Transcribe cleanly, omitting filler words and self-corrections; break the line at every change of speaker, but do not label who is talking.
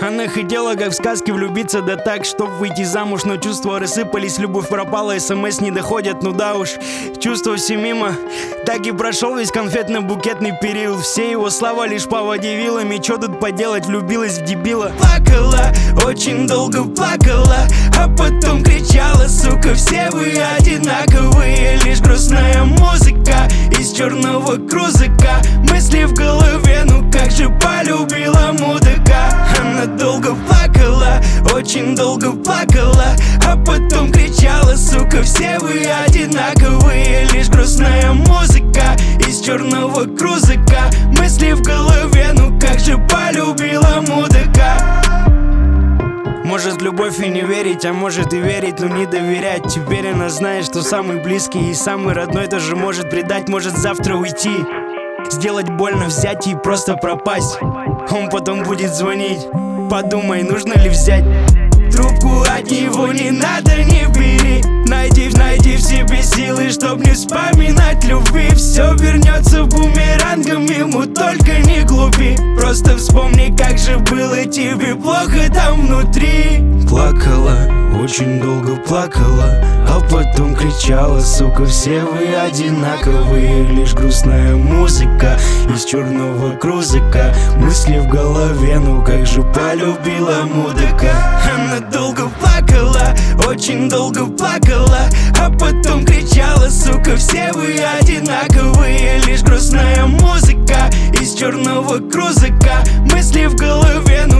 Она хотела, как в сказке, влюбиться, да так, чтоб выйти замуж. Но чувства рассыпались, любовь пропала, СМС не доходят, ну да уж. Чувства все мимо. Так и прошел весь конфетно-букетный период. Все его слова лишь по воде вилами. Чё тут поделать, влюбилась в дебила. Плакала, очень долго плакала, а потом кричала: сука, все вы одинаковые. Лишь грустная музыка из черного крузака. Мысли в голове, ну как же полюбила мудака. Она долго плакала, очень долго плакала, а потом кричала: сука, все вы одинаковые. Лишь грустная музыка из черного крузака. Мысли в голове, ну как же полюбила мудака. Может любовь и не верить, а может и верить, но не доверять. Теперь она знает, что самый близкий и самый родной тоже может предать. Может завтра уйти, сделать больно, взять и просто пропасть. Он потом будет звонить: подумай, нужно ли взять трубку от него, не надо, не бери. Найди в себе силы, чтоб не вспоминать любви. Все вернется бумерангом, ему только не глупи. Просто вспомни, как же было тебе плохо там внутри. Плакала, очень долго плакала, а потом кричала: сука, все вы одинаковые. Лишь грустная музыка из черного крузака. Мысли в голове, ну как же полюбила мудака. Она долго плакала, очень долго плакала, а потом кричала: сука, все вы одинаковые. Лишь грустная музыка из черного крузака. Мысли в голове,